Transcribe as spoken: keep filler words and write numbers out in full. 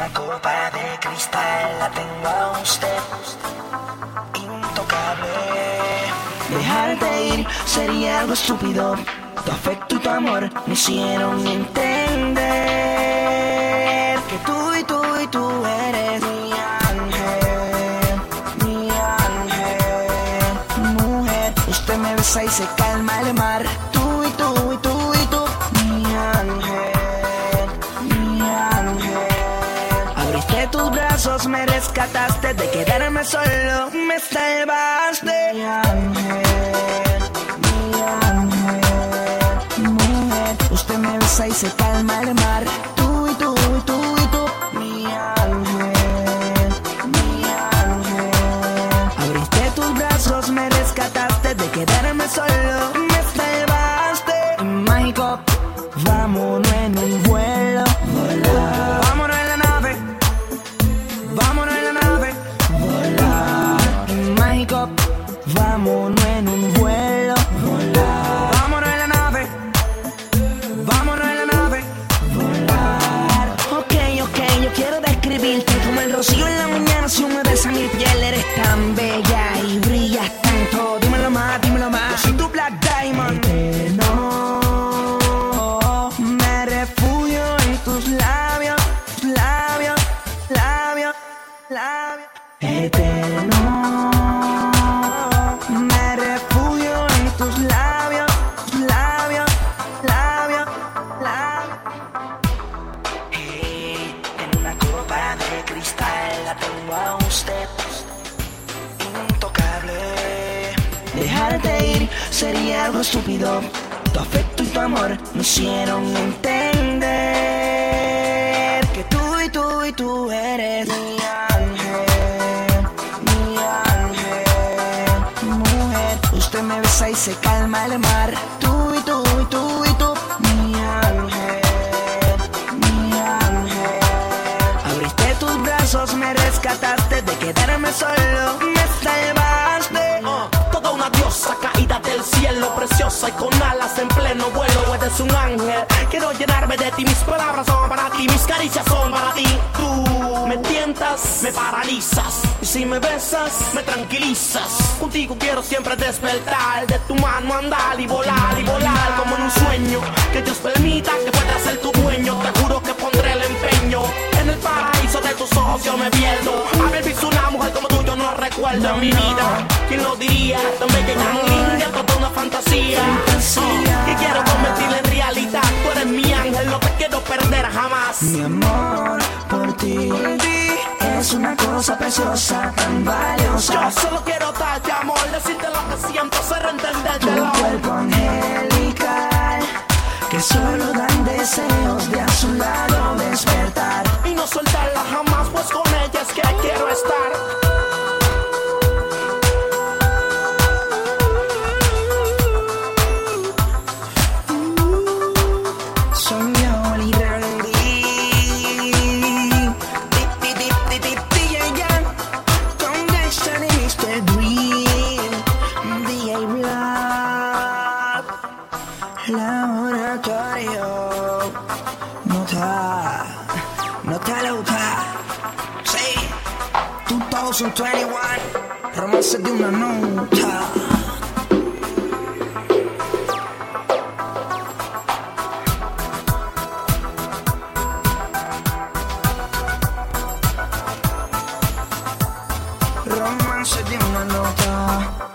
copa de cristal la tengo a usted, intocable. Dejarte ir sería algo estúpido. Tu afecto y tu amor me hicieron entender que tú y tú y tú eres mi ángel, mi ángel. Mujer, usted me besa y se calma el mar. Tú y tú y tú y tú, mi ángel, mi ángel. Abriste tus brazos, me rescataste de quedarme solo, me salvaste, mi ángel, mi ángel. Mujer, usted me besa y se calma el mar. Tú y tú y tú y tú, mi ángel, mi ángel. Abriste tus brazos, me rescataste de quedarme solo, me salvaste. Mágico, vámonos en un vuelo, volar. Vámonos en la nave, vámonos en la nave, volar. Mágico, vámonos en un vuelo, volar. Vámonos en la nave, vámonos en la nave, volar. Ok, ok, yo quiero describirte como el rocío en la mañana. Si humedece mi piel, eres tan bella y brillas tanto. Dímelo más, dímelo más. Yo soy tu Black Diamond eterno. Me refugio en tus labios, labios, labios, labios. Eterno. Me refugio en tus labios, labios, labios, labios. Hey, en una copa de cristal la tengo a usted, intocable. Dejarte ir sería algo estúpido. Tu afecto y tu amor me hicieron entender que tú y tú y tú eres mi ángel, mi ángel. Mujer, usted me besa y se calma el mar. Tú y tú y tú y tú, mi ángel, mi ángel. Abriste tus brazos, me rescataste de quedarme solo, me salvaste. Uh, toda una diosa caída del cielo, preciosa y con alas en pleno vuelo. Eres un ángel, quiero llenarme de ti. Mis palabras son para ti, mis caricias son para ti. Tú me tientas, me paralizas, y si me besas, me tranquilizas. Contigo quiero siempre despertar, de tu mano andar y volar y volar como en un sueño. Que Dios permita que puedas ser tu dueño. Te juro que pondré el empeño. En el paraíso de tus ojos yo me pierdo. Haber visto una mujer como tú yo no recuerdo en mi vida. ¿Quién lo diría? Tan bella y tan linda, toda una fantasía. Oh, que quiero convertirla en realidad. Tú eres mi ángel, no te quiero perder jamás. Mi amor por ti es una cosa preciosa, tan valiosa. Yo solo quiero darte amor, decirte lo que siento, hacer entenderte Tu lo cuerpo angelical, que solo dan deseos de a su lado despertar. y no soltarla jamás, pues con ella es que quiero estar. Soy yo, el Randy, D J Jan, con Dexter y mister Green, D J Black, Laboratorio, nota, nota loca, sí, dos mil veintiuno, romance de una nota. Romance de una nota.